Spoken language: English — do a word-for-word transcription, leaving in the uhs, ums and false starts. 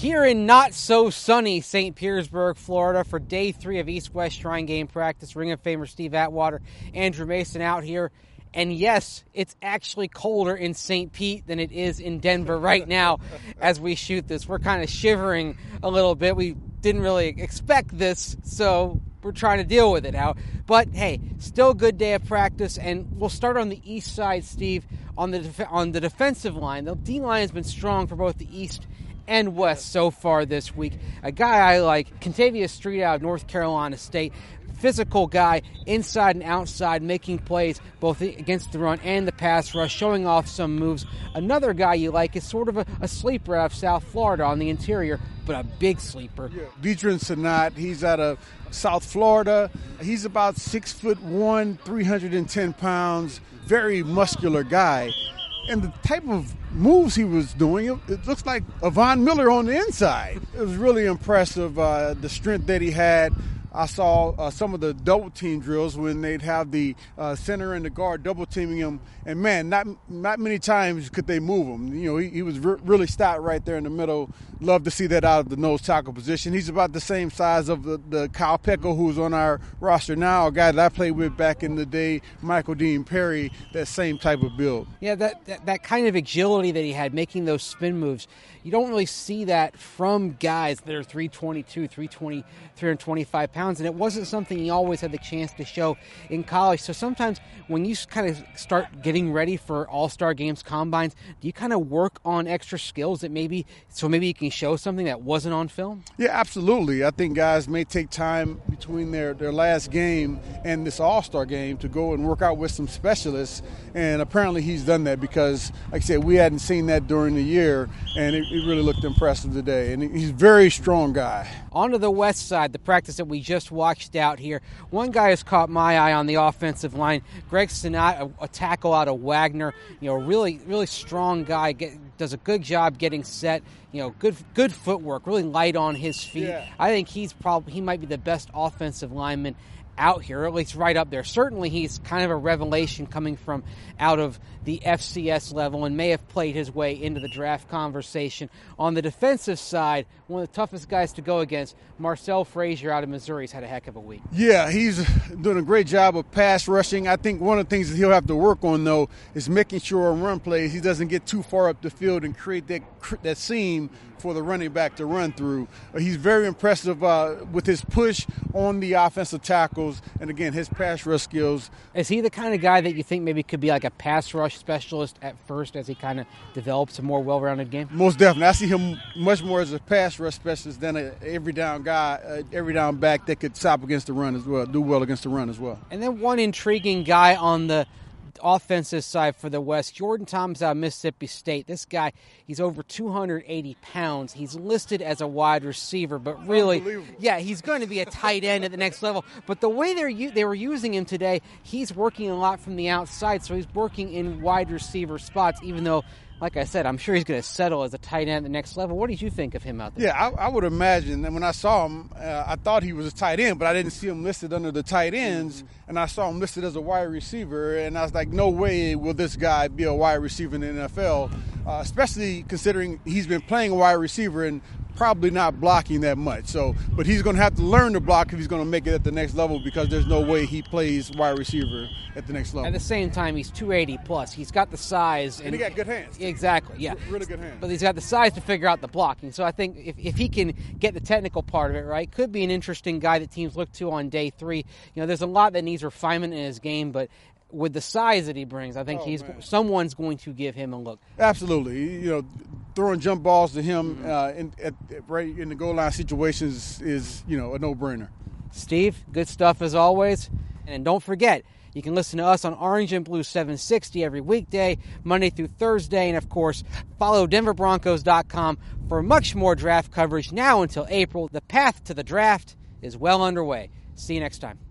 Here in not-so-sunny Saint Petersburg, Florida, for day three of East-West Shrine Game practice, Ring of Famer Steve Atwater, Andrew Mason out here. And yes, it's actually colder in Saint Pete than it is in Denver right now as we shoot this. We're kind of shivering a little bit. We didn't really expect this, so we're trying to deal with it now. But hey, still a good day of practice, and we'll start on the east side, Steve, on the def- on the defensive line. The D-line has been strong for both the east and west so far this week. A guy I like, Contavious Street out of North Carolina State. Physical guy, inside and outside, making plays both against the run and the pass rush, showing off some moves. Another guy you like is sort of a, a sleeper out of South Florida on the interior, but a big sleeper. Yeah. Vedran Sanat, he's out of South Florida. He's about six foot one, three hundred ten pounds, very muscular guy. And the type of moves he was doing, it, it looks like Von Miller on the inside. It was really impressive, uh, the strength that he had. I saw uh, some of the double team drills when they'd have the uh, center and the guard double teaming him, and man, not not many times could they move him. You know, he, he was re- really stopped right there in the middle. Love to see that out of the nose tackle position. He's about the same size of the, the Kyle Pecco, who's on our roster now, a guy that I played with back in the day, Michael Dean Perry, that same type of build. Yeah, that, that, that kind of agility that he had, making those spin moves. You don't really see that from guys that are three twenty-two, three twenty, three twenty-five pounds, and it wasn't something he always had the chance to show in college. So sometimes when you kind of start getting ready for all-star games, combines, do you kind of work on extra skills that maybe, so maybe you can show something that wasn't on film? Yeah, absolutely. I think guys may take time between their, their last game and this all-star game to go and work out with some specialists, and apparently he's done that because, like I said, we hadn't seen that during the year, and it, it really looked impressive today. And he's a very strong guy. On to the west side, the practice that we just watched out here. One guy has caught my eye on the offensive line, Greg Sanat, a, a tackle out of Wagner. You know, really, really strong guy. Get, does a good job getting set. You know, good, good footwork. Really light on his feet. Yeah. I think he's probably he might be the best offensive lineman out here, or at least right up there. Certainly he's kind of a revelation coming from out of the F C S level and may have played his way into the draft conversation. On the defensive side, one of the toughest guys to go against, Marcel Frazier out of Missouri, has had a heck of a week. Yeah, he's doing a great job of pass rushing. I think one of the things that he'll have to work on, though, is making sure on run plays he doesn't get too far up the field and create that that seam for the running back to run through. He's very impressive uh, with his push on the offensive tackles, and again, his pass rush skills. Is he the kind of guy that you think maybe could be like a pass rush specialist at first as he kind of develops a more well-rounded game? Most definitely. I see him much more as a pass rush specialist than an every down guy, uh, every down back that could stop against the run as well, do well against the run as well. And then one intriguing guy on the offensive side for the West, Jordan Thomas out of Mississippi State. This guy, he's over two hundred eighty pounds. He's listed as a wide receiver, but really, yeah, he's going to be a tight end at the next level. But the way they're they were using him today, he's working a lot from the outside, so he's working in wide receiver spots, even though, like I said, I'm sure he's going to settle as a tight end at the next level. What did you think of him out there? Yeah, I, I would imagine. And when I saw him, uh, I thought he was a tight end, but I didn't see him listed under the tight ends. Mm-hmm. And I saw him listed as a wide receiver, and I was like, no way will this guy be a wide receiver in the N F L, uh, especially considering he's been playing a wide receiver and probably not blocking that much. So, but he's going to have to learn to block if he's going to make it at the next level, because there's no way he plays wide receiver at the next level. At the same time, he's two eighty plus. He's got the size. And, and he got good hands. Exactly, yeah. Really good hands. But he's got the size to figure out the blocking. So I think if, if he can get the technical part of it right, could be an interesting guy that teams look to on day three. You know, there's a lot that needs refinement in his game, but with the size that he brings, I think oh, he's man. someone's going to give him a look. Absolutely. You know, throwing jump balls to him mm-hmm. uh, in, at, right in the goal line situations is, you know, a no-brainer. Steve, good stuff as always. And don't forget, you can listen to us on Orange and Blue seven sixty every weekday, Monday through Thursday. And, of course, follow Denver Broncos dot com for much more draft coverage now until April. The path to the draft is well underway. See you next time.